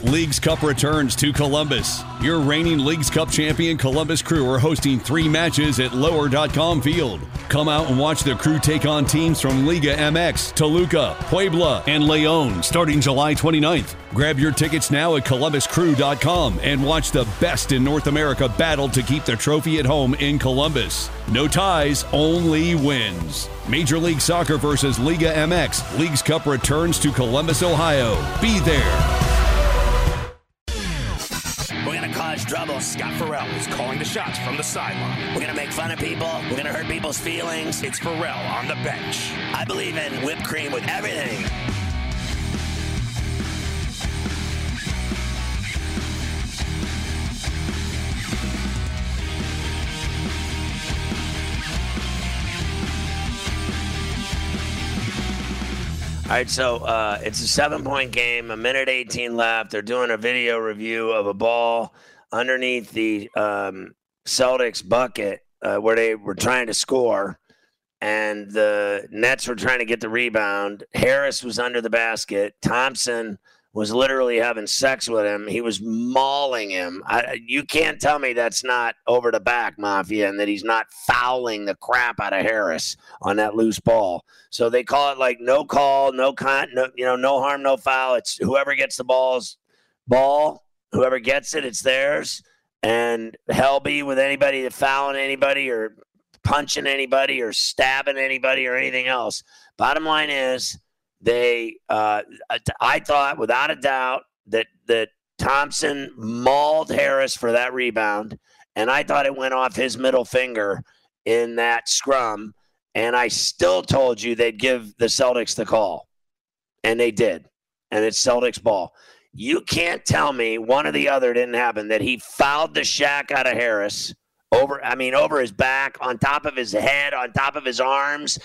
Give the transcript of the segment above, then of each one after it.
Leagues Cup returns to Columbus. Your reigning Leagues Cup champion Columbus Crew are hosting 3 matches at Lower.com Field. Come out and watch the Crew take on teams from Liga MX, Toluca, Puebla, and León starting July 29th. Grab your tickets now at ColumbusCrew.com and watch the best in North America battle to keep the trophy at home in Columbus. No ties, only wins. Major League Soccer versus Liga MX. Leagues Cup returns to Columbus, Ohio. Be there. We're going to cause trouble. Scott Farrell is calling the shots from the sideline. We're going to make fun of people. We're going to hurt people's feelings. It's Farrell on the bench. I believe in whipped cream with everything. All right, so it's a 7-point game, 1:18 left. They're doing a video review of a ball underneath the Celtics bucket where they were trying to score, and the Nets were trying to get the rebound. Harris was under the basket. Thompson was literally having sex with him. He was mauling him. You can't tell me that's not over the back, Mafia, and that he's not fouling the crap out of Harris on that loose ball. So they call it like no call, no harm, no foul. It's whoever gets the ball, whoever gets it, it's theirs. And hell be with anybody that fouling anybody or punching anybody or stabbing anybody or anything else. Bottom line is, I thought without a doubt that Thompson mauled Harris for that rebound, and I thought it went off his middle finger in that scrum, and I still told you they'd give the Celtics the call, and they did, and it's Celtics ball. You can't tell me one or the other didn't happen, that he fouled the shack out of Harris over his back, on top of his head, on top of his arms.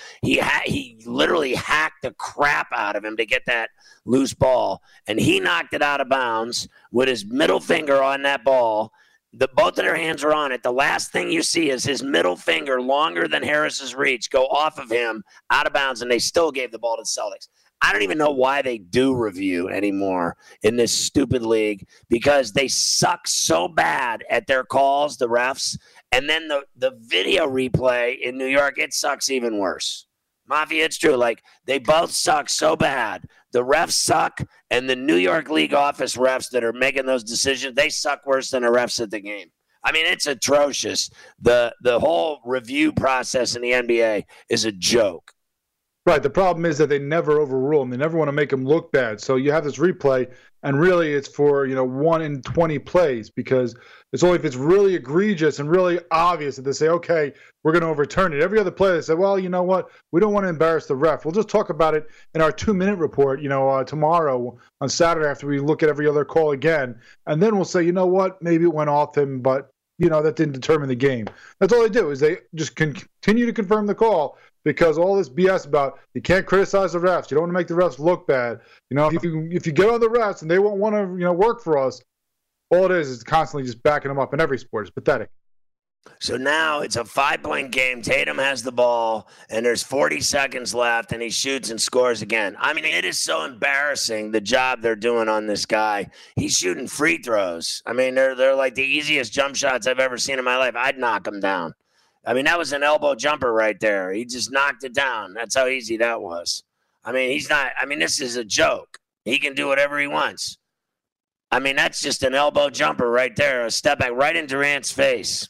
He literally hacked the crap out of him to get that loose ball, and he knocked it out of bounds with his middle finger on that ball. Both of their hands were on it. The last thing you see is his middle finger, longer than Harris's reach, go off of him, out of bounds, and they still gave the ball to the Celtics. I don't even know why they do review anymore in this stupid league, because they suck so bad at their calls, the refs. And then the video replay in New York, it sucks even worse. Mafia, it's true. Like, they both suck so bad. The refs suck, and the New York League office refs that are making those decisions, they suck worse than the refs at the game. I mean, it's atrocious. The whole review process in the NBA is a joke. Right. The problem is that they never overrule them. They never want to make them look bad. So you have this replay, and really it's for 1 in 20 plays, because it's only if it's really egregious and really obvious that they say, okay, we're going to overturn it. Every other play, they say, well, you know what? We don't want to embarrass the ref. We'll just talk about it in our 2-minute report, tomorrow on Saturday after we look at every other call again. And then we'll say, you know what? Maybe it went off him, but, that didn't determine the game. That's all they do, is they just continue to confirm the call. Because all this BS about you can't criticize the refs, you don't want to make the refs look bad. If you get on the refs and they won't want to work for us, all it is constantly just backing them up in every sport. It's pathetic. So now it's a 5-point game. Tatum has the ball, and there's 40 seconds left, and he shoots and scores again. I mean, it is so embarrassing, the job they're doing on this guy. He's shooting free throws. I mean, they're like the easiest jump shots I've ever seen in my life. I'd knock him down. I mean, that was an elbow jumper right there. He just knocked it down. That's how easy that was. I mean, this is a joke. He can do whatever he wants. I mean, that's just an elbow jumper right there, a step back right in Durant's face.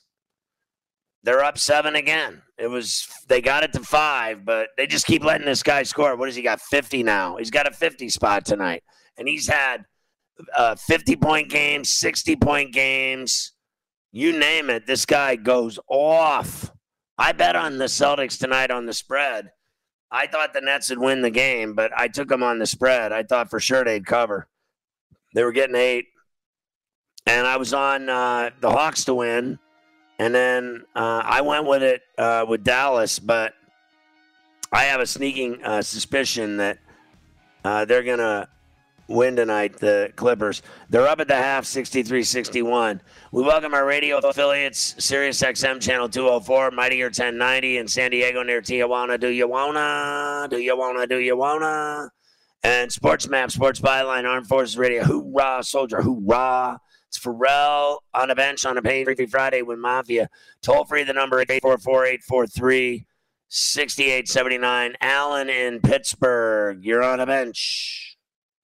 They're up 7 again. They got it to 5, but they just keep letting this guy score. What has he got, 50 now? He's got a 50 spot tonight. And he's had 50-point games, 60-point games. You name it, this guy goes off. I bet on the Celtics tonight on the spread. I thought the Nets would win the game, but I took them on the spread. I thought for sure they'd cover. They were getting 8. And I was on the Hawks to win. And then I went with it with Dallas, but I have a sneaking suspicion that they're going to win tonight, the Clippers. They're up at the half, 63-61. We welcome our radio affiliates, Sirius XM Channel 204, Mightier 1090 in San Diego near Tijuana. Do you wanna? And Sports Map, Sports Byline, Armed Forces Radio. Hoorah, soldier, hoorah. It's Pharrell on a bench on a Pain-Free Friday with Mafia. Toll free the number 844-843-6879. Alan in Pittsburgh, you're on a bench.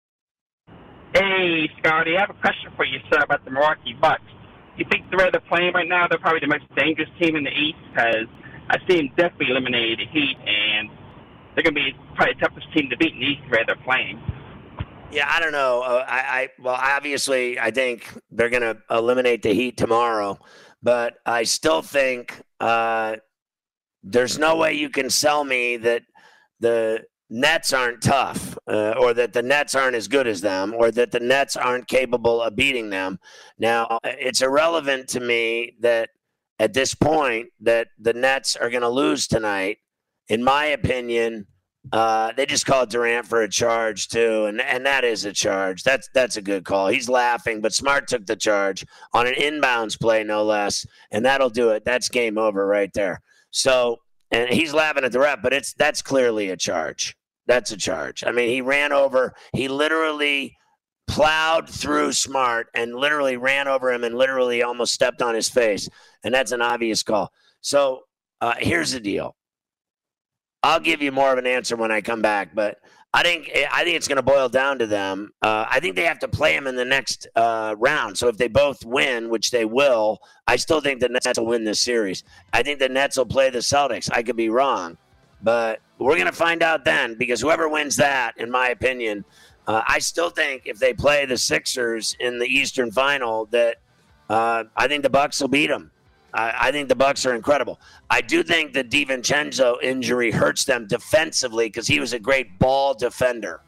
Hey, Scotty, I have a question for you, sir, about the Milwaukee Bucks. You think the way they're playing right now, they're probably the most dangerous team in the East? Because I see them definitely eliminate the Heat, and they're going to be probably the toughest team to beat in the East the way they're playing. Yeah, I don't know. Well, obviously, I think they're going to eliminate the Heat tomorrow, but I still think there's no way you can sell me that the Nets aren't tough, or that the Nets aren't as good as them, or that the Nets aren't capable of beating them. Now, it's irrelevant to me that at this point that the Nets are going to lose tonight. In my opinion, they just called Durant for a charge too, and that is a charge. That's a good call. He's laughing, but Smart took the charge on an inbounds play, no less, and that'll do it. That's game over right there. So, and he's laughing at the ref, but that's clearly a charge. That's a charge. I mean, he ran over. He literally plowed through Smart and literally ran over him and literally almost stepped on his face, and that's an obvious call. So here's the deal. I'll give you more of an answer when I come back, but I think it's going to boil down to them. I think they have to play them in the next round. So if they both win, which they will, I still think the Nets will win this series. I think the Nets will play the Celtics. I could be wrong, but we're going to find out then, because whoever wins that, in my opinion, I still think if they play the Sixers in the Eastern Final, that I think the Bucks will beat them. I think the Bucks are incredible. I do think the DiVincenzo injury hurts them defensively because he was a great ball defender.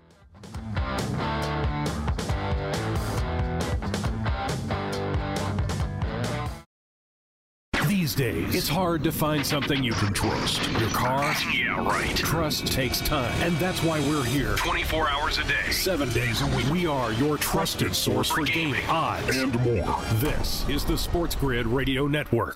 These days, it's hard to find something you can trust. Your car? Yeah, right. Trust takes time, and that's why we're here. 24 hours a day. 7 days a week. We are your trusted source for gaming, odds, and more. This is the Sports Grid Radio Network.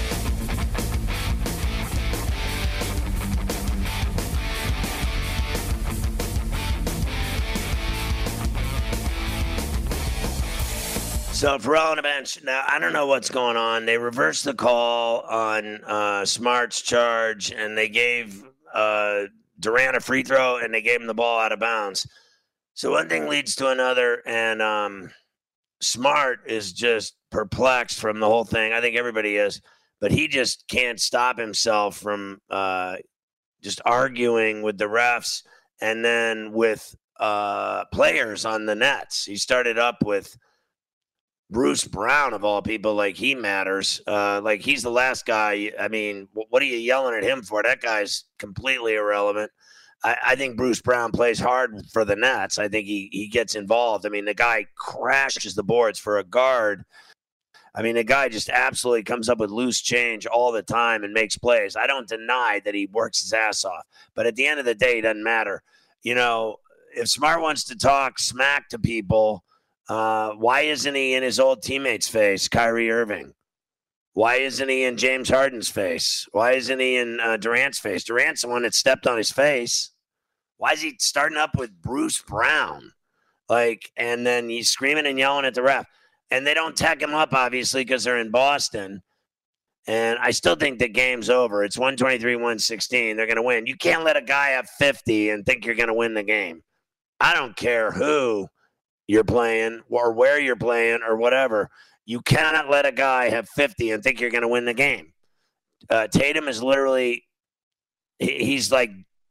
So Pharrell on the bench. Now, I don't know what's going on. They reversed the call on Smart's charge, and they gave Durant a free throw, and they gave him the ball out of bounds. So one thing leads to another, and Smart is just perplexed from the whole thing. I think everybody is. But he just can't stop himself from just arguing with the refs and then with players on the Nets. He started up with Bruce Brown, of all people, like he matters. Like he's the last guy. I mean, what are you yelling at him for? That guy's completely irrelevant. I think Bruce Brown plays hard for the Nets. I think he gets involved. I mean, the guy crashes the boards for a guard. I mean, the guy just absolutely comes up with loose change all the time and makes plays. I don't deny that he works his ass off. But at the end of the day, it doesn't matter. You know, if Smart wants to talk smack to people, why isn't he in his old teammate's face, Kyrie Irving? Why isn't he in James Harden's face? Why isn't he in Durant's face? Durant's the one that stepped on his face. Why is he starting up with Bruce Brown? And then he's screaming and yelling at the ref. And they don't tech him up, obviously, because they're in Boston. And I still think the game's over. It's 123-116. They're going to win. You can't let a guy have 50 and think you're going to win the game. I don't care who you're playing or where you're playing or whatever. You cannot let a guy have 50 and think you're going to win the game. Tatum is literally, he's like,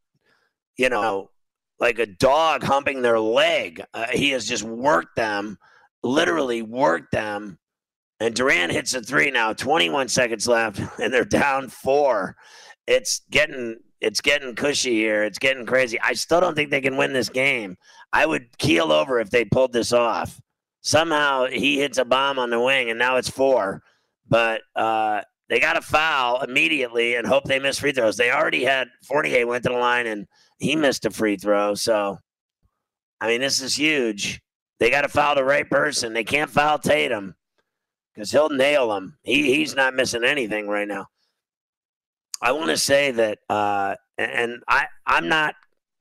you know, like a dog humping their leg. He has just worked them, literally worked them. And Durant hits a three now, 21 seconds left, and they're down 4. It's getting cushy here. It's getting crazy. I still don't think they can win this game. I would keel over if they pulled this off. Somehow he hits a bomb on the wing, and now it's 4. But they got to foul immediately and hope they miss free throws. They already had Fournier went to the line, and he missed a free throw. So, I mean, this is huge. They got to foul the right person. They can't foul Tatum because he'll nail him. He's not missing anything right now. I want to say that, and I'm not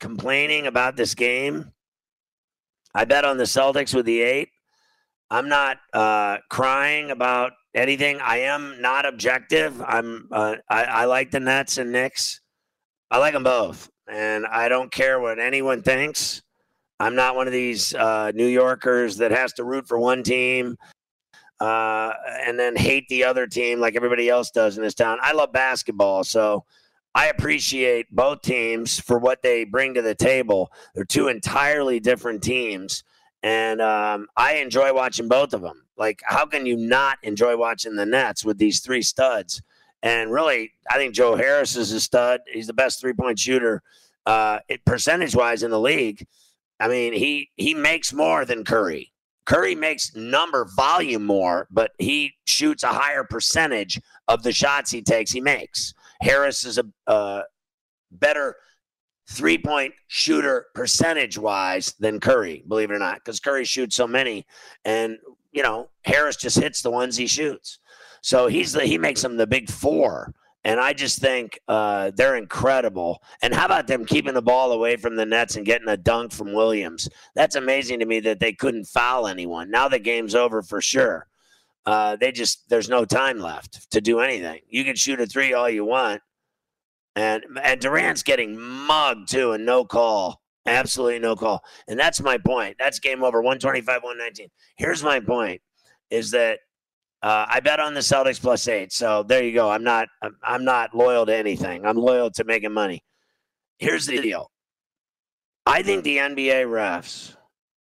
complaining about this game. I bet on the Celtics with the 8. I'm not crying about anything. I am not objective. I like the Nets and Knicks. I like them both, and I don't care what anyone thinks. I'm not one of these New Yorkers that has to root for one team and then hate the other team like everybody else does in this town. I love basketball, so I appreciate both teams for what they bring to the table. They're two entirely different teams, and I enjoy watching both of them. Like, how can you not enjoy watching the Nets with these 3 studs? And really, I think Joe Harris is a stud. He's the best three-point shooter percentage-wise in the league. I mean, he makes more than Curry. Curry makes volume more, but he shoots a higher percentage of the shots he takes, he makes. Harris is a better three-point shooter percentage-wise than Curry, believe it or not, because Curry shoots so many, and, Harris just hits the ones he shoots. So he makes them the big 4. And I just think they're incredible. And how about them keeping the ball away from the Nets and getting a dunk from Williams? That's amazing to me that they couldn't foul anyone. Now the game's over for sure. There's no time left to do anything. You can shoot a 3 all you want. And Durant's getting mugged too, and no call. Absolutely no call. And that's my point. That's game over, 125-119. Here's my point, is that I bet on the Celtics +8. So there you go. I'm not loyal to anything. I'm loyal to making money. Here's the deal. I think the NBA refs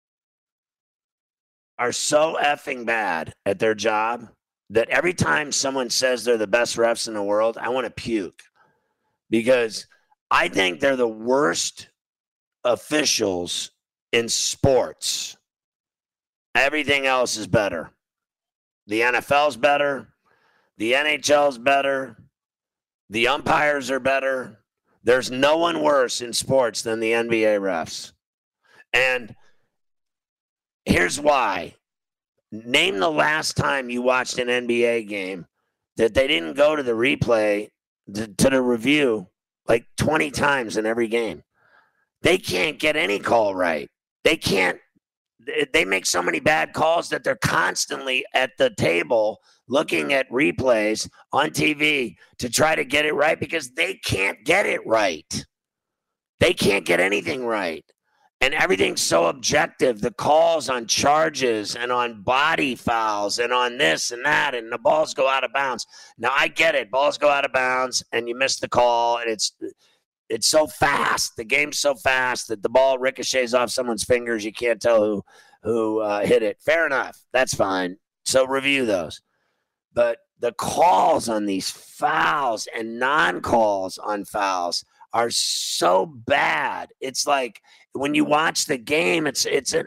are so effing bad at their job that every time someone says they're the best refs in the world, I want to puke, because I think they're the worst officials in sports. Everything else is better. The NFL's better. The NHL's better. The umpires are better. There's no one worse in sports than the NBA refs. And here's why. Name the last time you watched an NBA game that they didn't go to the replay, to the review, like 20 times in every game. They can't get any call right. They make so many bad calls that they're constantly at the table looking at replays on TV to try to get it right, because they can't get it right. They can't get anything right. And everything's so objective. The calls on charges and on body fouls and on this and that, and the balls go out of bounds. Now, I get it. Balls go out of bounds and you miss the call, and it's so fast. The game's so fast that the ball ricochets off someone's fingers. You can't tell who hit it. Fair enough. That's fine. So review those. But the calls on these fouls and non-calls on fouls are so bad. It's like when you watch the game, it's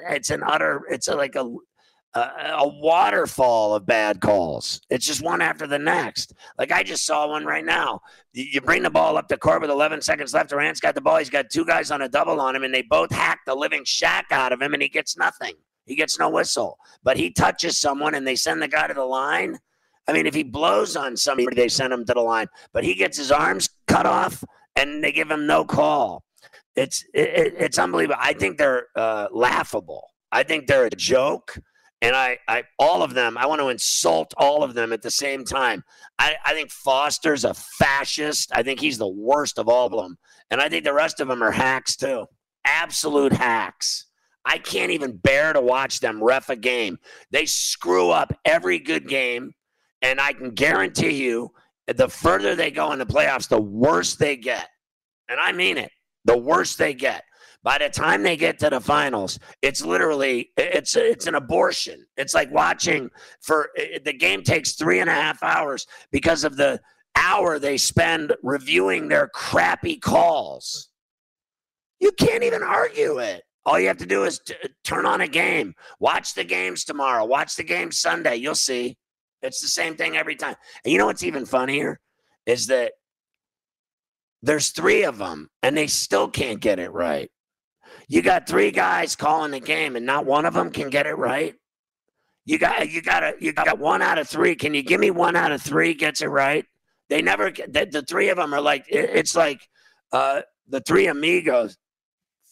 like a waterfall of bad calls. It's just one after the next. Like, I just saw one right now. You bring the ball up the court with 11 seconds left. Durant's got the ball. He's got 2 guys on a double on him, and they both hack the living shack out of him, and he gets nothing. He gets no whistle. But he touches someone, and they send the guy to the line. I mean, if he blows on somebody, they send him to the line. But he gets his arms cut off, and they give him no call. It's unbelievable. I think they're laughable. I think they're a joke. And I all of them, I want to insult all of them at the same time. I think Foster's a fascist. I think he's the worst of all of them. And I think the rest of them are hacks too. Absolute hacks. I can't even bear to watch them ref a game. They screw up every good game. And I can guarantee you, the further they go in the playoffs, the worse they get. And I mean it. The worse they get. By the time they get to the finals, it's literally, it's an abortion. It's like watching the game takes 3.5 hours because of the hour they spend reviewing their crappy calls. You can't even argue it. All you have to do is turn on a game. Watch the games tomorrow. Watch the game Sunday. You'll see. It's the same thing every time. And you know what's even funnier is that there's 3 of them, and they still can't get it right. You got 3 guys calling the game, and not one of them can get it right. You got 1 out of 3. Can you give me 1 out of 3 gets it right? They never get. The 3 of them are like, it's like the 3 amigos.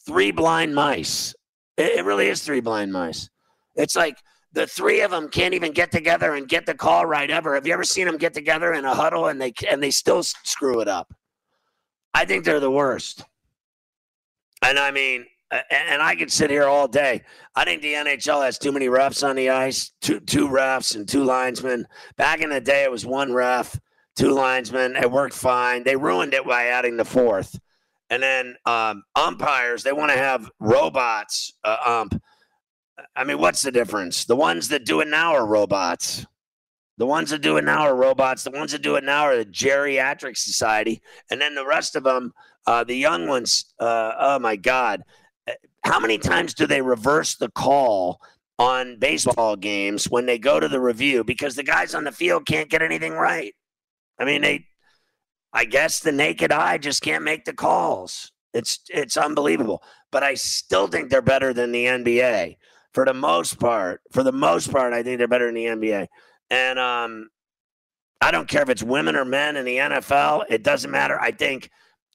three blind mice. It really is three blind mice. It's like the three of them can't even get together and get the call right ever. Have you ever seen them get together in a huddle and they still screw it up? I think they're the worst. And I mean, and I could sit here all day. I think the NHL has too many refs on the ice, two refs and two linesmen. Back in the day, it was one ref, two linesmen. It worked fine. They ruined it by adding the fourth. And then umpires, they want to have robots ump. I mean, what's the difference? The ones that do it now are robots. The ones that do it now are robots. The ones that do it now are the geriatric society. And then the rest of them, the young ones, oh, my God. How many times do they reverse the call on baseball games when they go to the review? Because the guys on the field can't get anything right. I mean, I guess the naked eye just can't make the calls. It's unbelievable. But I still think they're better than the NBA. For the most part, I think they're better than the NBA. And I don't care if it's women or men in the NFL. It doesn't matter. I think,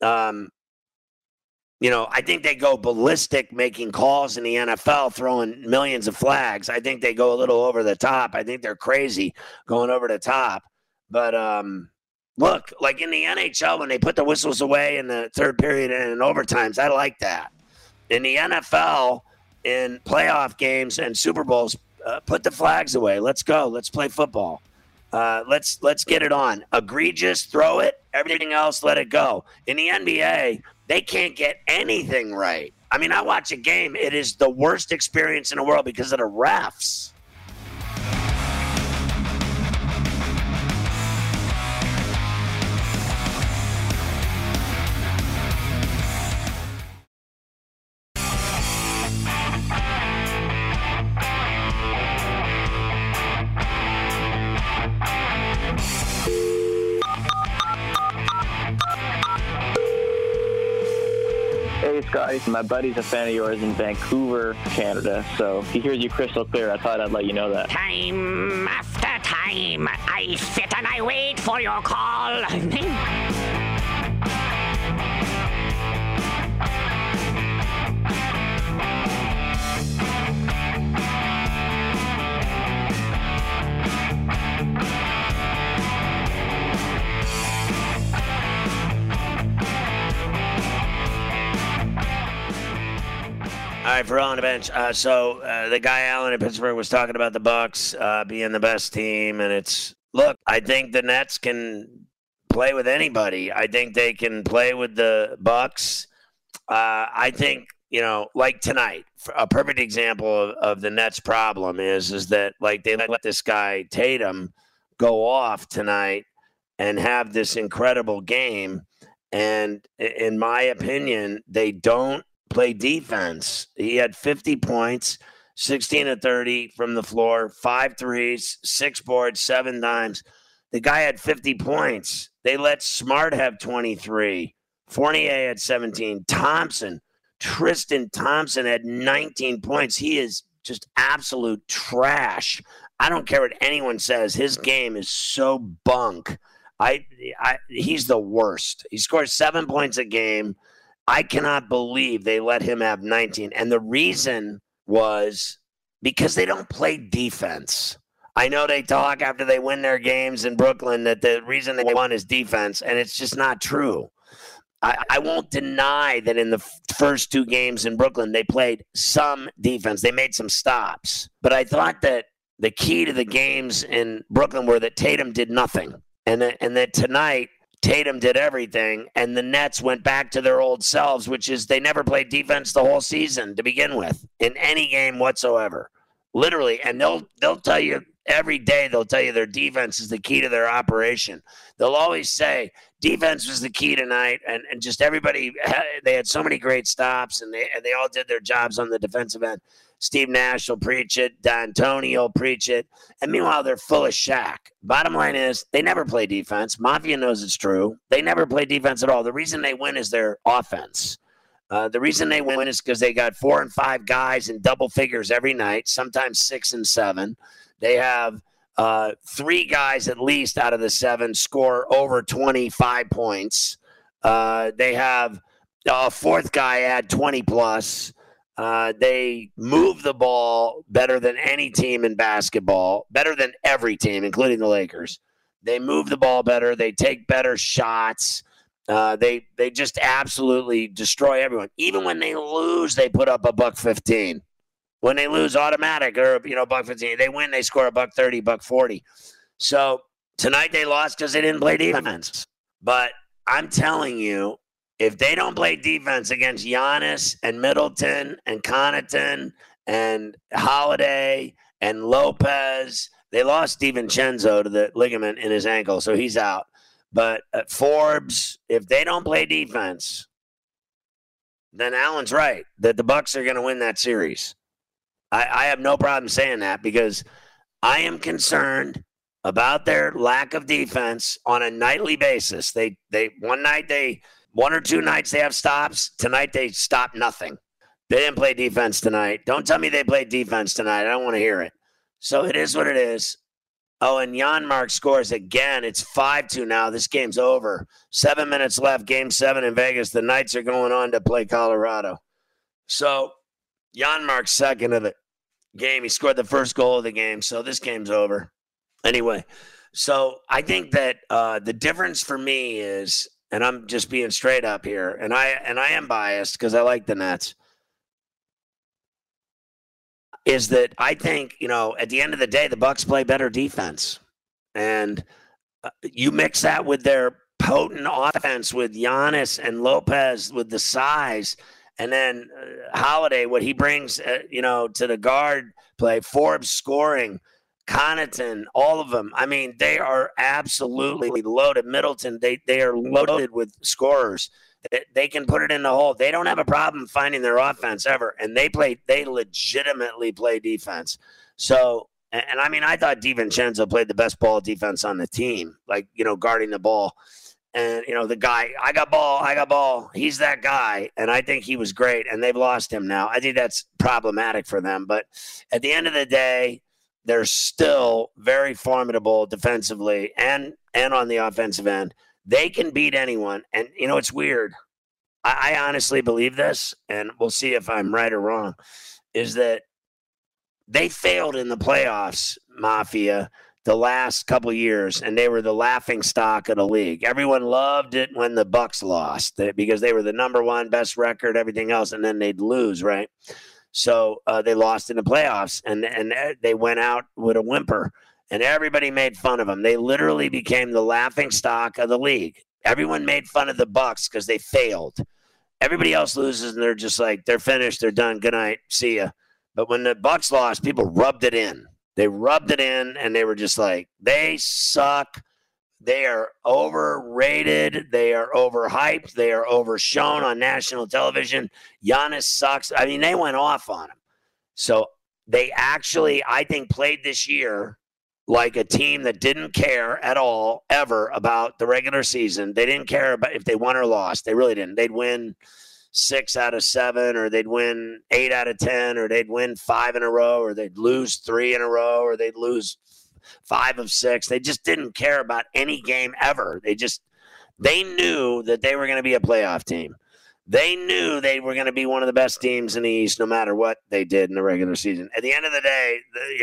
I think they go ballistic making calls in the NFL, throwing millions of flags. I think they go a little over the top. I think they're crazy going over the top. But look, like in the NHL, when they put the whistles away in the third period and in overtimes, I like that. In the NFL, in playoff games and Super Bowls, put the flags away. Let's go. Let's play football. Let's get it on. Egregious, throw it. Everything else, let it go. In the NBA, they can't get anything right. I mean, I watch a game. It is the worst experience in the world because of the refs. Hey, Scotty. My buddy's a fan of yours in Vancouver, Canada, so he hears you crystal clear. I thought I'd let you know that. Time after time, I sit and I wait for your call. All right, for on the bench. So the guy Allen in Pittsburgh was talking about the Bucks being the best team, and look. I think the Nets can play with anybody. I think they can play with the Bucks. I think like tonight, a perfect example of the Nets' problem is that like they let this guy Tatum go off tonight and have this incredible game, and in my opinion, they don't play defense. He had 50 points, 16 of 30 from the floor, 5 threes, 6 boards, 7 dimes. The guy had 50 points. They let Smart have 23. Fournier had 17. Tristan Thompson had 19 points. He is just absolute trash. I don't care what anyone says. His game is so bunk. He's the worst. He scores 7 points a game. I cannot believe they let him have 19. And the reason was because they don't play defense. I know they talk after they win their games in Brooklyn that the reason they won is defense, and it's just not true. I won't deny that in the first 2 games in Brooklyn, they played some defense. They made some stops. But I thought that the key to the games in Brooklyn were that Tatum did nothing. And that tonight, Tatum did everything, and the Nets went back to their old selves, which is they never played defense the whole season to begin with in any game whatsoever, literally. And they'll tell you every day, they'll tell you their defense is the key to their operation. They'll always say defense was the key tonight, and just everybody, they had so many great stops, and they all did their jobs on the defensive end. Steve Nash will preach it. D'Antoni will preach it. And meanwhile, they're full of Shaq. Bottom line is they never play defense. Mafia knows it's true. They never play defense at all. The reason they win is their offense. The reason they win is because they got 4 and 5 guys in double figures every night, sometimes 6 and 7. They have 3 guys at least out of the 7 score over 25 points. They have A fourth guy had 20 plus. They move the ball better than any team in basketball, better than every team, including the Lakers. They move the ball better. They take better shots. They just absolutely destroy everyone. Even when they lose, they put up $115. When they lose, automatic or $115. They win, they score $130, $140. So tonight they lost because they didn't play defense. But I'm telling you, if they don't play defense against Giannis and Middleton and Connaughton and Holiday and Lopez, they lost DiVincenzo to the ligament in his ankle, so he's out. But Forbes, if they don't play defense, then Alan's right that the Bucks are going to win that series. I have no problem saying that because I am concerned about their lack of defense on a nightly basis. They one or two nights they have stops. Tonight they stop nothing. They didn't play defense tonight. Don't tell me they played defense tonight. I don't want to hear it. So it is what it is. Oh, and Janmark scores again. It's 5-2 now. This game's over. 7 minutes left. Game 7 in Vegas. The Knights are going on to play Colorado. So Janmark's second of the game. He scored the first goal of the game. So this game's over. Anyway, so I think that the difference for me is, and I'm just being straight up here, and I am biased because I like the Nets, is that I think, at the end of the day, the Bucks play better defense. And you mix that with their potent offense with Giannis and Lopez with the size, and then Holiday, what he brings, to the guard play, Forbes scoring, Connaughton, all of them. I mean, they are absolutely loaded. Middleton, they are loaded with scorers. They can put it in the hole. They don't have a problem finding their offense ever, and they legitimately play defense. So, and I mean, I thought DiVincenzo played the best ball defense on the team, guarding the ball. And, the guy, I got ball. He's that guy, and I think he was great, and they've lost him now. I think that's problematic for them. But at the end of the day, they're still very formidable defensively and on the offensive end. They can beat anyone. And, it's weird. I honestly believe this, and we'll see if I'm right or wrong, is that they failed in the playoffs, Mafia, the last couple of years, and they were the laughing stock of the league. Everyone loved it when the Bucks lost because they were the number one, best record, everything else, and then they'd lose, right? So they lost in the playoffs, and they went out with a whimper, and everybody made fun of them. They literally became the laughing stock of the league. Everyone made fun of the Bucks because they failed. Everybody else loses, and they're just like, they're finished, they're done, good night, see ya. But when the Bucks lost, people rubbed it in. They rubbed it in, and they were just like, they suck. They are overrated. They are overhyped. They are overshown on national television. Giannis sucks. I mean, they went off on him. So they actually, I think, played this year like a team that didn't care at all, ever, about the regular season. They didn't care about if they won or lost. They really didn't. They'd win 6 out of 7, or they'd win 8 out of 10, or they'd win 5 in a row, or they'd lose 3 in a row, or they'd lose 5 of 6. They just didn't care about any game ever. They knew that they were going to be a playoff team. They knew they were going to be one of the best teams in the East, no matter what they did in the regular season. At the end of the day,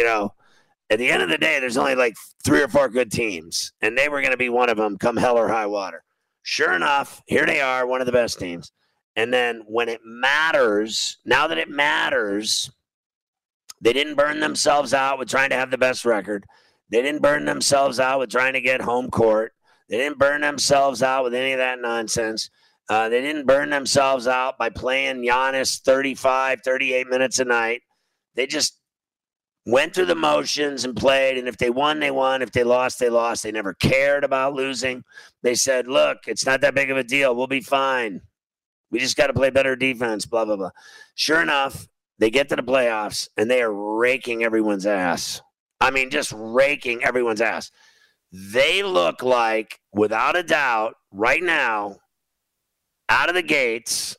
there's only like 3 or 4 good teams, and they were going to be one of them come hell or high water. Sure enough, here they are, one of the best teams. And then when it matters, now that it matters, they didn't burn themselves out with trying to have the best record. They didn't burn themselves out with trying to get home court. They didn't burn themselves out with any of that nonsense. They didn't burn themselves out by playing Giannis 35, 38 minutes a night. They just went through the motions and played, and if they won, they won. If they lost, they lost. They never cared about losing. They said, look, it's not that big of a deal. We'll be fine. We just got to play better defense, blah, blah, blah. Sure enough, they get to the playoffs, and they are raking everyone's ass. I mean, just raking everyone's ass. They look like, without a doubt, right now, out of the gates,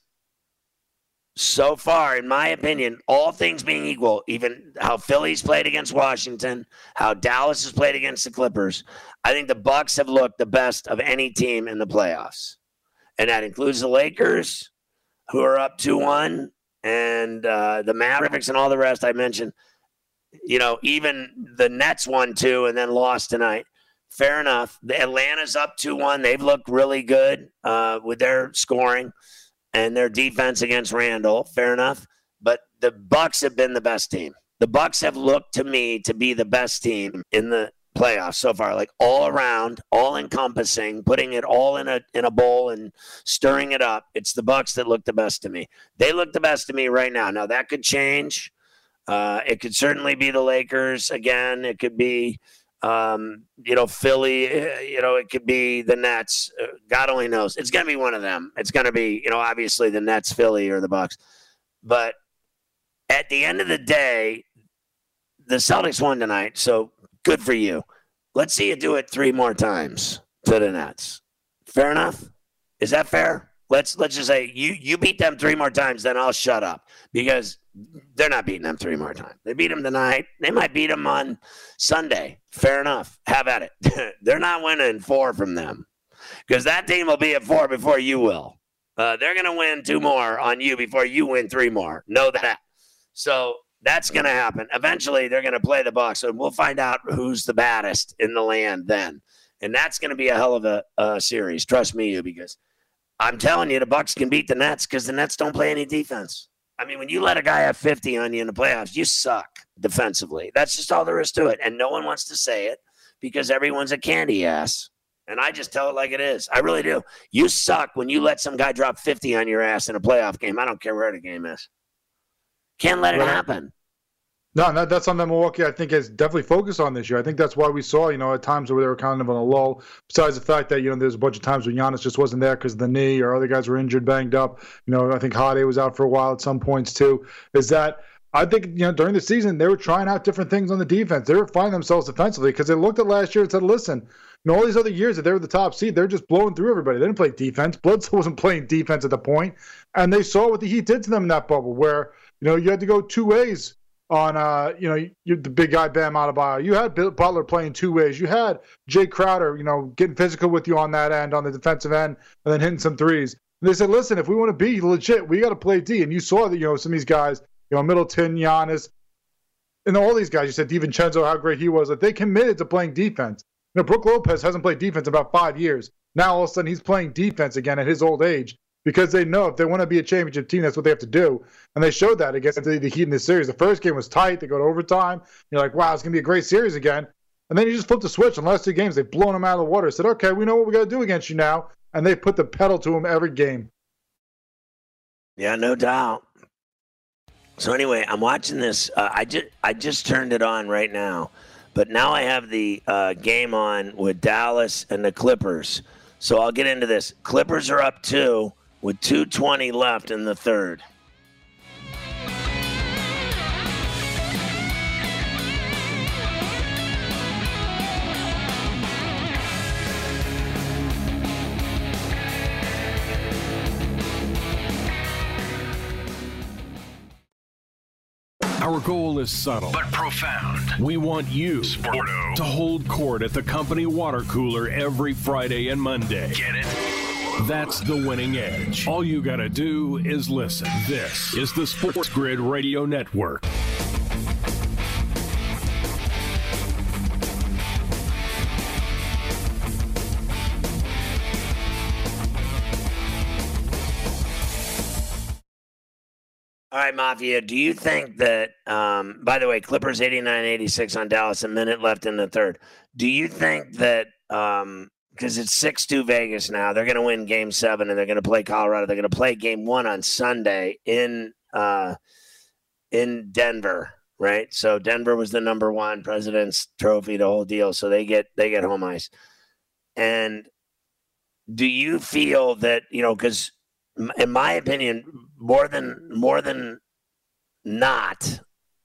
so far, in my opinion, all things being equal, even how Philly's played against Washington, how Dallas has played against the Clippers, I think the Bucks have looked the best of any team in the playoffs. And that includes the Lakers, who are up 2-1, and the Mavericks and all the rest I mentioned. Even the Nets won 2 and then lost tonight. Fair enough. The Atlanta's up 2-1. They've looked really good with their scoring and their defense against Randall. Fair enough. But the Bucks have been the best team. The Bucks have looked to me to be the best team in the playoffs so far, like all around, all encompassing, putting it all in a bowl and stirring it up. It's the Bucks that look the best to me. They look the best to me right now. Now that could change. It could certainly be the Lakers again. It could be, Philly. It could be the Nets. God only knows. It's going to be one of them. It's going to be, obviously the Nets, Philly, or the Bucks. But at the end of the day, the Celtics won tonight, so good for you. Let's see you do it 3 more times to the Nets. Fair enough? Is that fair? Let's just say you beat them 3 more times, then I'll shut up, because they're not beating them 3 more times. They beat them tonight. They might beat them on Sunday. Fair enough. Have at it. They're not winning 4 from them, because that team will be at 4 before you will. They're going to win 2 more on you before you win 3 more. Know that. So that's going to happen. Eventually, they're going to play the Bucks, and we'll find out who's the baddest in the land then. And that's going to be a hell of a series. Trust me, because I'm telling you, the Bucks can beat the Nets because the Nets don't play any defense. I mean, when you let a guy have 50 on you in the playoffs, you suck defensively. That's just all there is to it. And no one wants to say it because everyone's a candy ass. And I just tell it like it is. I really do. You suck when you let some guy drop 50 on your ass in a playoff game. I don't care where the game is. Can't let it happen. No, that's something Milwaukee, I think, has definitely focused on this year. I think that's why we saw, at times where they were kind of on a lull, besides the fact that, there's a bunch of times when Giannis just wasn't there because of the knee, or other guys were injured, banged up. I think Holiday was out for a while at some points too, is that I think, during the season, they were trying out different things on the defense. They were finding themselves defensively because they looked at last year and said, listen, all these other years that they were the top seed, they're just blowing through everybody. They didn't play defense. Bledsoe wasn't playing defense at the point. And they saw what the Heat did to them in that bubble where, you had to go 2 ways on, the big guy, Bam Adebayo. You had Butler playing 2 ways. You had Jay Crowder, getting physical with you on that end, on the defensive end, and then hitting some threes. And they said, listen, if we want to be legit, we got to play D. And you saw that, some of these guys, Middleton, Giannis, and all these guys, you said DiVincenzo, how great he was, that they committed to playing defense. Brook Lopez hasn't played defense in about 5 years. Now, all of a sudden, he's playing defense again at his old age because they know if they want to be a championship team, that's what they have to do. And they showed that against the Heat in this series. The first game was tight. They go to overtime. You're like, wow, it's going to be a great series again. And then you just flip the switch. In the last 2 games, they've blown them out of the water. Said, okay, we know what we got to do against you now. And they put the pedal to them every game. Yeah, no doubt. So anyway, I'm watching this. I just turned it on right now. But now I have the game on with Dallas and the Clippers. So I'll get into this. Clippers are up 2 with 2:20 left in the third. Our goal is subtle but profound. We want you Sporto to hold court at the company water cooler every Friday and Monday. Get it? That's the winning edge. All you gotta do is listen. This is the Sports Grid Radio Network. All right, Mafia, do you think that, by the way, Clippers 89-86 on Dallas, a minute left in the third. Do you think that, because it's 6-2 Vegas now, they're going to win Game 7 and they're going to play Colorado. They're going to play Game 1 on Sunday in Denver, right? So Denver was the number 1 President's Trophy, the whole deal. So they get home ice. And do you feel that, because in my opinion, more than not,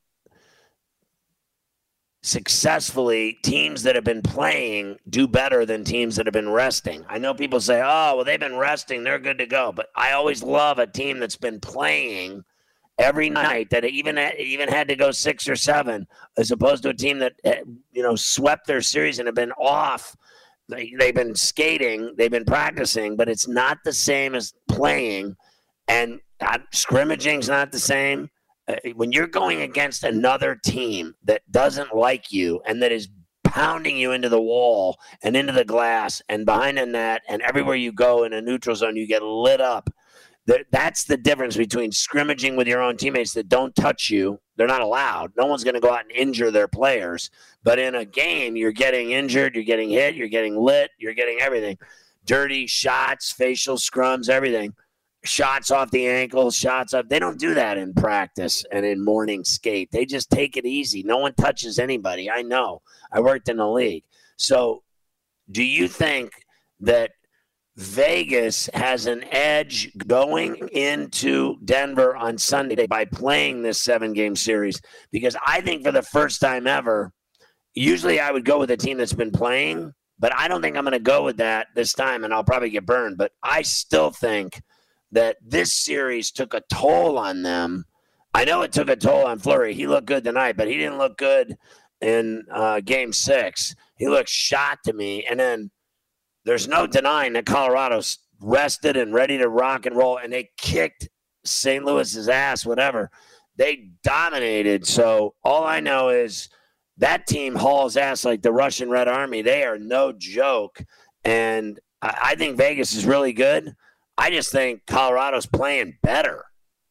successfully, teams that have been playing do better than teams that have been resting. I know people say, oh, well, they've been resting, they're good to go. But I always love a team that's been playing every night, that even had to go 6 or 7, as opposed to a team that, swept their series and have been off. They've been skating, they've been practicing, but it's not the same as playing. And Scrimmaging's not the same. When you're going against another team that doesn't like you and that is pounding you into the wall and into the glass and behind the net, and everywhere you go in a neutral zone, you get lit up. That's the difference between scrimmaging with your own teammates that don't touch you. They're not allowed. No one's going to go out and injure their players. But in a game, you're getting injured, you're getting hit, you're getting lit, you're getting everything. Dirty shots, facial scrums, everything. Shots off the ankles, shots up. They don't do that in practice and in morning skate. They just take it easy. No one touches anybody. I know. I worked in the league. So do you think that Vegas has an edge going into Denver on Sunday by playing this 7-game series? Because I think for the first time ever, usually I would go with a team that's been playing, but I don't think I'm going to go with that this time, and I'll probably get burned. But I still think that this series took a toll on them. I know it took a toll on Fleury. He looked good tonight, but he didn't look good in Game 6. He looked shot to me. And then there's no denying that Colorado's rested and ready to rock and roll, and they kicked St. Louis's ass, whatever. They dominated. So all I know is that team hauls ass like the Russian Red Army. They are no joke. And I think Vegas is really good. I just think Colorado's playing better.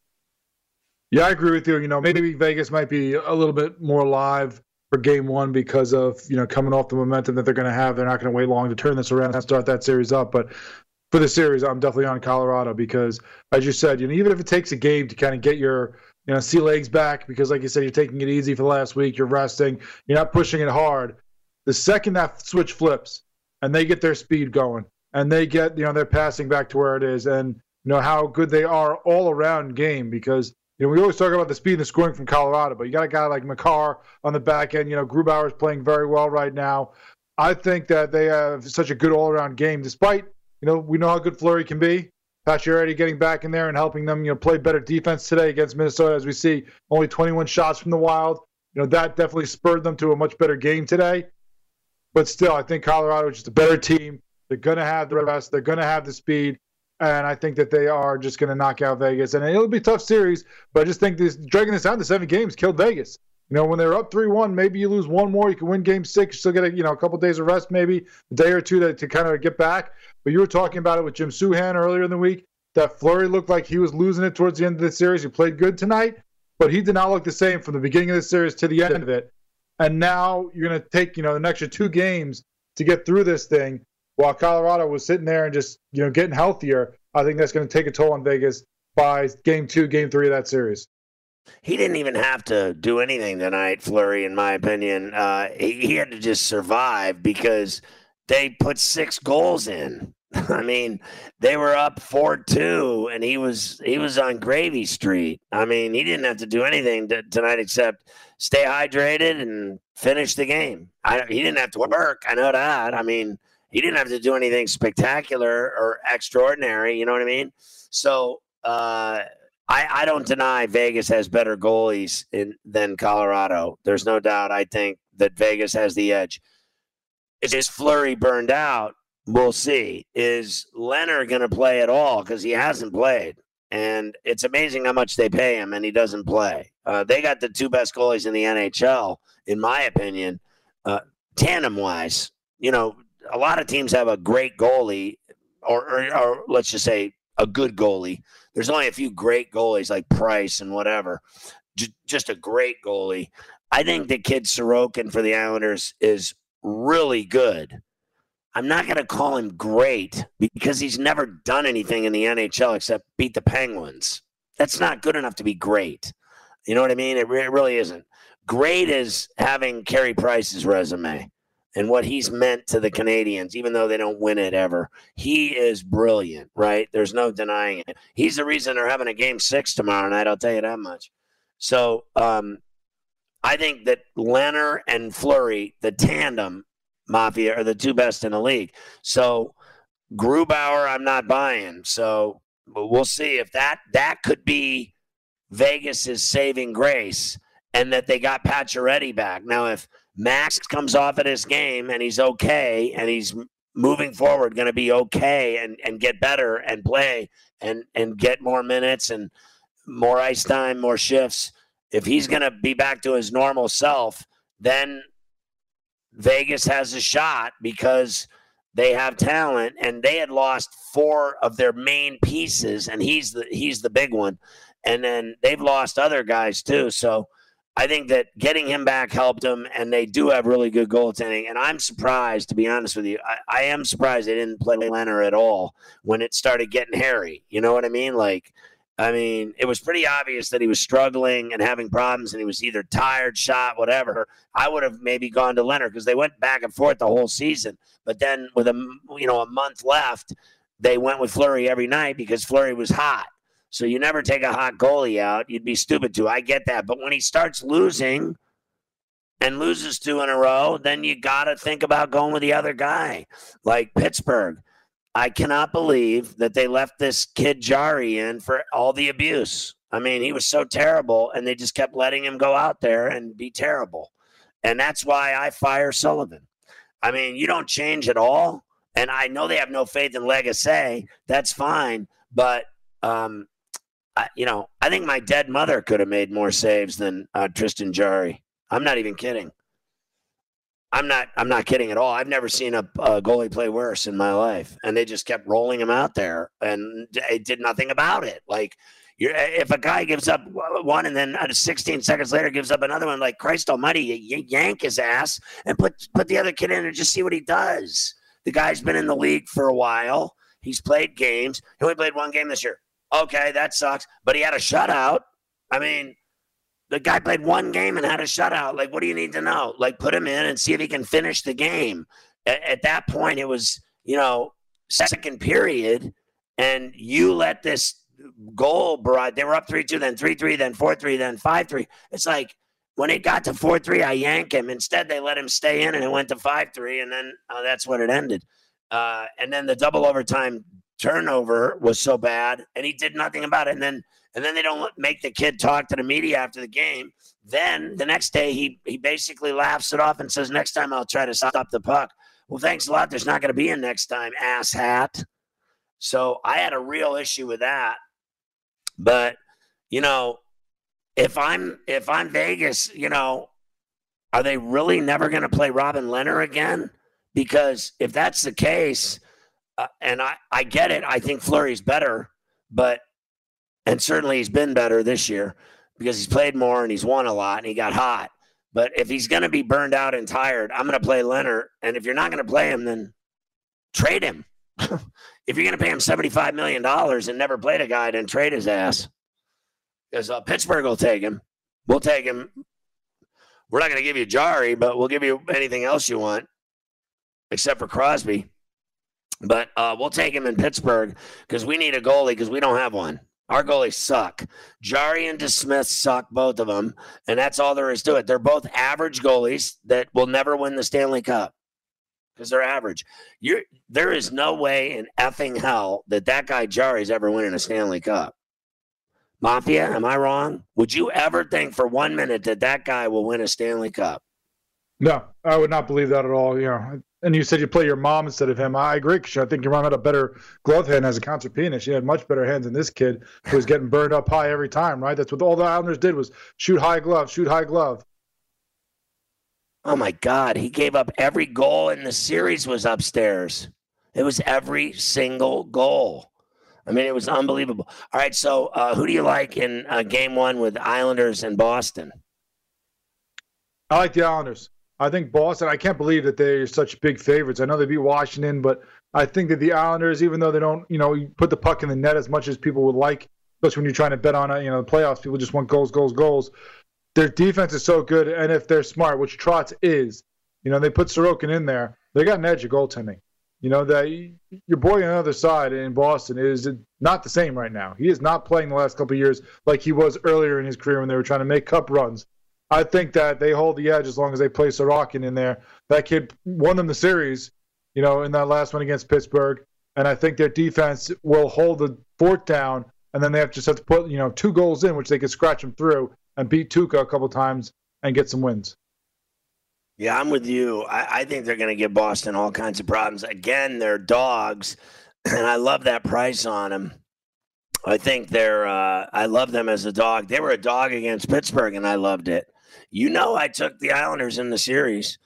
Yeah, I agree with you. Maybe Vegas might be a little bit more live for Game 1 because of, coming off the momentum that they're going to have. They're not going to wait long to turn this around and start that series up. But for the series, I'm definitely on Colorado because, as you said, even if it takes a game to kind of get your, sea legs back, because like you said, you're taking it easy for the last week, you're resting, you're not pushing it hard. The second that switch flips and they get their speed going, and they get, they're passing back to where it is, and how good they are all around game, because we always talk about the speed and the scoring from Colorado, but you got a guy like Makar on the back end. Grubauer is playing very well right now. I think that they have such a good all around game, despite we know how good Fleury can be. Pacioretty getting back in there and helping them play better defense today against Minnesota, as we see only 21 shots from the Wild. That definitely spurred them to a much better game today. But still, I think Colorado is just a better team. They're going to have the rest. They're going to have the speed. And I think that they are just going to knock out Vegas. And it'll be a tough series, but I just think dragging this out to 7 games killed Vegas. When they're up 3-1, maybe you lose one more. You can win Game 6. You still get a couple days of rest, maybe a day or two to kind of get back. But you were talking about it with Jim Souhan earlier in the week, that Fleury looked like he was losing it towards the end of the series. He played good tonight, but he did not look the same from the beginning of the series to the end of it. And now you're going to take, an extra 2 games to get through this thing. While Colorado was sitting there and just, getting healthier, I think that's going to take a toll on Vegas by Game 2, Game 3 of that series. He didn't even have to do anything tonight, Fleury, in my opinion. He had to just survive because they put 6 goals in. I mean, they were up 4-2, and he was on Gravy Street. I mean, he didn't have to do anything tonight except stay hydrated and finish the game. He didn't have to work. I know that. I mean, he didn't have to do anything spectacular or extraordinary. You know what I mean? So I don't deny Vegas has better goalies than Colorado. There's no doubt. I think that Vegas has the edge. Is Fleury burned out? We'll see. Is Leonard going to play at all? Because he hasn't played. And it's amazing how much they pay him, and he doesn't play. They got the 2 best goalies in the NHL, in my opinion, tandem-wise. A lot of teams have a great goalie, or let's just say a good goalie. There's only a few great goalies like Price and whatever. Just a great goalie. I think the kid Sorokin for the Islanders is really good. I'm not going to call him great because he's never done anything in the NHL except beat the Penguins. That's not good enough to be great. You know what I mean? It really isn't. Great is having Carey Price's resume and what he's meant to the Canadians, even though they don't win it ever. He is brilliant, right? There's no denying it. He's the reason they're having a Game 6 tomorrow night, I'll tell you that much. So I think that Leonard and Fleury, the tandem Mafia, are the 2 best in the league. So Grubauer, I'm not buying. So we'll see if that could be Vegas's saving grace, and that they got Pacioretty back. Now, if Max comes off of this game and he's okay and he's moving forward going to be okay and get better and play and get more minutes and more ice time, more shifts, if he's going to be back to his normal self, then Vegas has a shot because they have talent, and they had lost 4 of their main pieces, and he's the big one. And then they've lost other guys too. So I think that getting him back helped them, and they do have really good goaltending. And I'm surprised, to be honest with you, I am surprised they didn't play Leonard at all when it started getting hairy. You know what I mean? It was pretty obvious that he was struggling and having problems, and he was either tired, shot, whatever. I would have maybe gone to Leonard because they went back and forth the whole season. But then with a month left, they went with Fleury every night because Fleury was hot. So you never take a hot goalie out. You'd be stupid to. I get that. But when he starts losing and loses 2 in a row, then you got to think about going with the other guy, like Pittsburgh. I cannot believe that they left this kid Jari in for all the abuse. I mean, he was so terrible, and they just kept letting him go out there and be terrible. And that's why I fire Sullivan. I mean, you don't change at all. And I know they have no faith in Legacy. That's fine. But, I think my dead mother could have made more saves than Tristan Jari. I'm not even kidding. I'm not kidding at all. I've never seen a goalie play worse in my life, and they just kept rolling him out there, and it did nothing about it. Like, if a guy gives up one and then 16 seconds later gives up another one, like, Christ Almighty, you yank his ass and put the other kid in and just see what he does. The guy's been in the league for a while. He's played games. He only played 1 game this year. Okay, that sucks, but he had a shutout. I mean, the guy played 1 game and had a shutout. Like, what do you need to know? Like, put him in and see if he can finish the game. At that point, it was, second period, and you let this goal, they were up 3-2, then 3-3, then 4-3, then 5-3. It's like, when it got to 4-3, I yank him. Instead, they let him stay in, and it went to 5-3, and then that's when it ended. And then the double overtime turnover was so bad, and he did nothing about it. And then they don't make the kid talk to the media after the game. Then the next day, he basically laughs it off and says, next time I'll try to stop the puck. Well, thanks a lot. There's not going to be a next time, ass hat. So I had a real issue with that. But, if I'm Vegas, are they really never going to play Robin Lehner again? Because if that's the case, and I get it, I think Fleury's better, and certainly he's been better this year because he's played more and he's won a lot and he got hot. But if he's going to be burned out and tired, I'm going to play Leonard. And if you're not going to play him, then trade him. If you're going to pay him $75 million and never played a guy, then trade his ass. Because Pittsburgh will take him. We'll take him. We're not going to give you Jari, but we'll give you anything else you want, except for Crosby. But we'll take him in Pittsburgh because we need a goalie because we don't have one. Our goalies suck. Jari and DeSmith suck, both of them, and that's all there is to it. They're both average goalies that will never win the Stanley Cup because they're average. There is no way in effing hell that guy Jari's ever winning a Stanley Cup. Mafia, am I wrong? Would you ever think for 1 minute that guy will win a Stanley Cup? No, I would not believe that at all. And you said you play your mom instead of him. I agree, because I think your mom had a better glove hand as a concertina. She had much better hands than this kid who was getting burned up high every time, right? That's what all the Islanders did was shoot high glove, shoot high glove. Oh, my God. He gave up every goal in the series was upstairs. It was every single goal. I mean, it was unbelievable. All right, so who do you like in Game 1 with Islanders and Boston? I like the Islanders. I think Boston, I can't believe that they're such big favorites. I know they beat Washington, but I think that the Islanders, even though they don't, put the puck in the net as much as people would like, especially when you're trying to bet on, the playoffs, people just want goals, goals, goals. Their defense is so good, and if they're smart, which Trotz is, they put Sorokin in there, they got an edge of goaltending. That your boy on the other side in Boston is not the same right now. He is not playing the last couple of years like he was earlier in his career when they were trying to make cup runs. I think that they hold the edge as long as they play Sorokin in there. That kid won them the series, in that last one against Pittsburgh. And I think their defense will hold the fort down, and then they just have to put, 2 goals in, which they could scratch them through and beat Tuukka a couple times and get some wins. Yeah, I'm with you. I think they're going to give Boston all kinds of problems. Again, they're dogs, and I love that price on them. I think I love them as a dog. They were a dog against Pittsburgh, and I loved it. I took the Islanders in the series.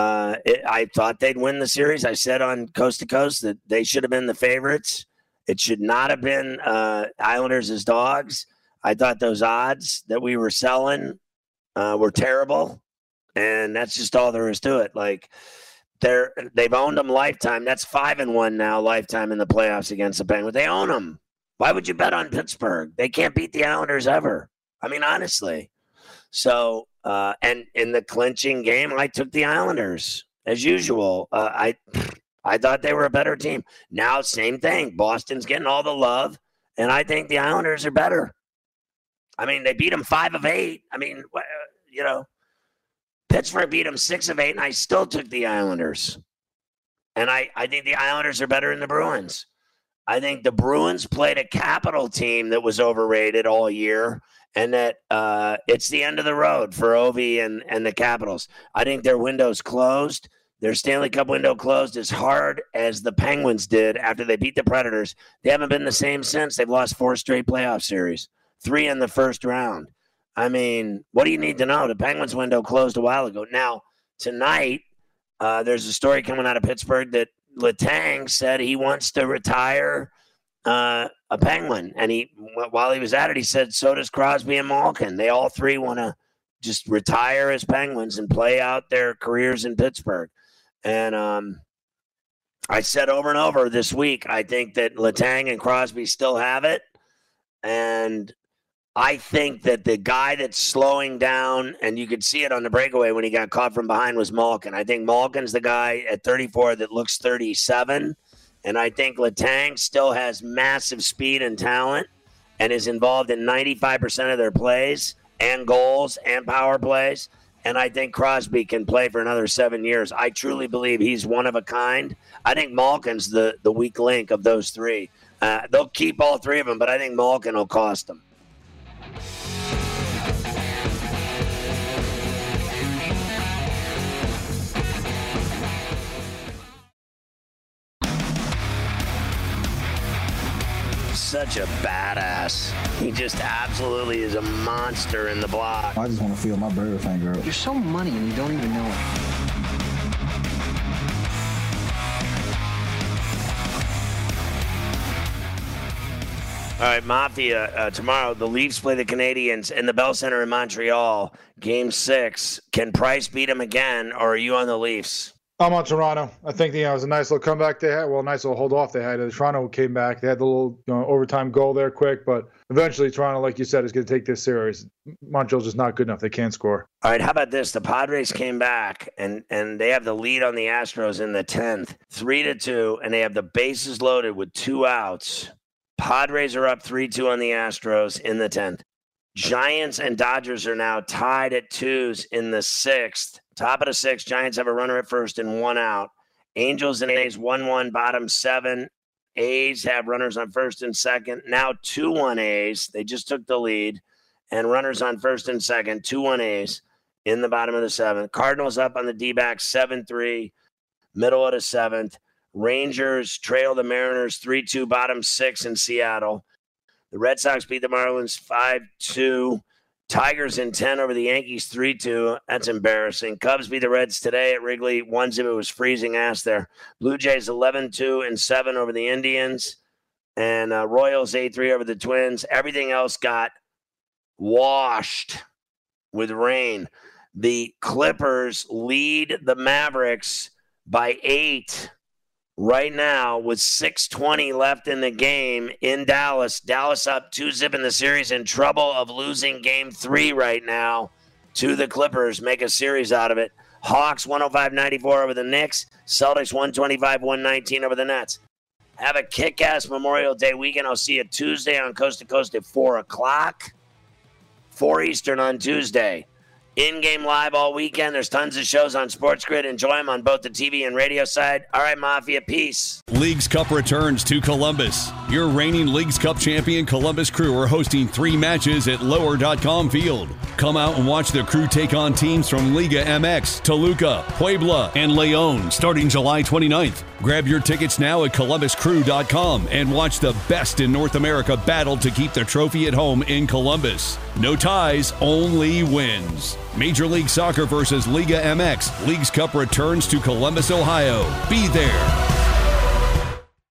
I thought they'd win the series. I said on Coast to Coast that they should have been the favorites. It should not have been Islanders as dogs. I thought those odds that we were selling were terrible. And that's just all there is to it. Like they've owned them lifetime. That's 5-1 now, lifetime in the playoffs against the Penguins. They own them. Why would you bet on Pittsburgh? They can't beat the Islanders ever. I mean, honestly. So, and in the clinching game, I took the Islanders as usual. I thought they were a better team. Now, same thing. Boston's getting all the love, and I think the Islanders are better. I mean, they beat them 5 of 8. I mean, Pittsburgh beat them 6 of 8, and I still took the Islanders. And I think the Islanders are better than the Bruins. I think the Bruins played a Capital team that was overrated all year, and that it's the end of the road for Ovi and the Capitals. I think their window's closed. Their Stanley Cup window closed as hard as the Penguins did after they beat the Predators. They haven't been the same since. They've lost 4 straight playoff series, 3 in the first round. I mean, what do you need to know? The Penguins window closed a while ago. Now, tonight, there's a story coming out of Pittsburgh that Letang said he wants to retire a Penguin. And while he was at it, he said, so does Crosby and Malkin. They all 3 want to just retire as Penguins and play out their careers in Pittsburgh. And I said over and over this week, I think that Letang and Crosby still have it. And I think that the guy that's slowing down, and you could see it on the breakaway when he got caught from behind, was Malkin. I think Malkin's the guy at 34 that looks 37. And I think Letang still has massive speed and talent and is involved in 95% of their plays and goals and power plays. And I think Crosby can play for another 7 years. I truly believe he's one of a kind. I think Malkin's the weak link of those 3. They'll keep all 3 of them, but I think Malkin will cost them. Such a badass. He just absolutely is a monster in the block. I just want to feel my bird finger up. You're so money and you don't even know it. All right, Mafia, tomorrow the Leafs play the Canadiens in the Bell Center in Montreal. Game 6. Can Price beat them again, or are you on the Leafs? I'm on Toronto. I think it was a nice little comeback they had. Well, a nice little hold off they had. Toronto came back. They had the little overtime goal there quick, but eventually Toronto, like you said, is going to take this series. Montreal's just not good enough. They can't score. All right, how about this? The Padres came back, and they have the lead on the Astros in the 10th, 3-2, and they have the bases loaded with 2 outs. Padres are up 3-2 on the Astros in the 10th. Giants and Dodgers are now tied at 2s in the 6th. Top of the 6th, Giants have a runner at first and 1 out. Angels and A's 1-1, bottom 7. A's have runners on first and second. Now 2-1 A's. They just took the lead. And runners on first and second, 2-1 A's in the bottom of the 7th. Cardinals up on the D-backs 7-3, middle of the 7th. Rangers trail the Mariners 3-2, bottom 6 in Seattle. The Red Sox beat the Marlins 5-2. Tigers in 10 over the Yankees 3-2. That's embarrassing. Cubs beat the Reds today at Wrigley 1-0. It was freezing ass there. Blue Jays 11-2 and 7 over the Indians. And Royals 8-3 over the Twins. Everything else got washed with rain. The Clippers lead the Mavericks by 8 right now with 6:20 left in the game in Dallas. Dallas up 2-0 in the series, in trouble of losing game 3 right now to the Clippers. Make a series out of it. Hawks 105-94 over the Knicks. Celtics 125-119 over the Nets. Have a kick-ass Memorial Day weekend. I'll see you Tuesday on Coast to Coast at 4 o'clock. 4 Eastern on Tuesday. In-game live all weekend. There's tons of shows on Sports Grid. Enjoy them on both the TV and radio side. All right, Mafia, peace. Leagues Cup returns to Columbus. Your reigning Leagues Cup champion Columbus Crew are hosting 3 matches at Lower.com Field. Come out and watch the Crew take on teams from Liga MX, Toluca, Puebla, and León starting July 29th. Grab your tickets now at ColumbusCrew.com and watch the best in North America battle to keep the trophy at home in Columbus. No ties, only wins. Major League Soccer versus Liga MX. Leagues Cup returns to Columbus, Ohio. Be there.